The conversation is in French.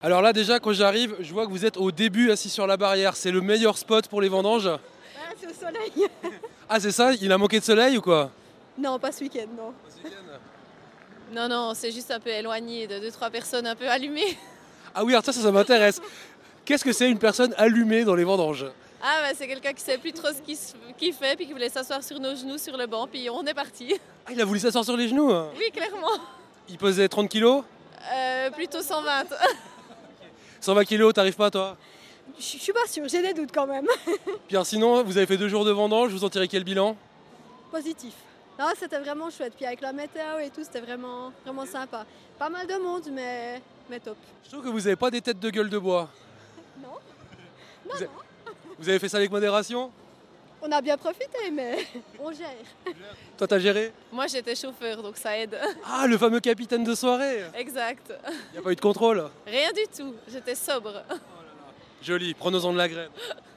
Alors là déjà quand j'arrive, je vois que vous êtes au début assis sur la barrière. C'est le meilleur spot pour les vendanges. Ah, c'est au soleil. Ah c'est ça, il a manqué de soleil ou quoi? Non, pas ce week-end, non. Non, non, c'est juste un peu éloigné de 2-3 personnes un peu allumées. Ah oui, alors ça m'intéresse. Qu'est-ce que c'est une personne allumée dans les vendanges? Ah, bah, c'est quelqu'un qui sait plus trop qu'il fait, puis qui voulait s'asseoir sur nos genoux sur le banc, puis on est parti. Ah, il a voulu s'asseoir sur les genoux, hein. Oui, clairement. Il pesait 30 kilos? Plutôt 120. 120 kilos, t'arrives pas toi? Je suis pas sûre, j'ai des doutes quand même. Pierre, sinon, vous avez fait 2 jours de vendange, vous en tirez quel bilan? Positif. Non, c'était vraiment chouette. Puis avec la météo et tout, c'était vraiment, vraiment sympa. Pas mal de monde, mais top. Je trouve que vous avez pas des têtes de gueule de bois. Non. Vous, vous avez fait ça avec modération? On a bien profité, mais on gère. Toi t'as géré? Moi, j'étais chauffeur, donc ça aide. Ah, le fameux capitaine de soirée! Exact. Il n'y a pas eu de contrôle? Rien du tout, j'étais sobre. Joli, prenons-en de la graine.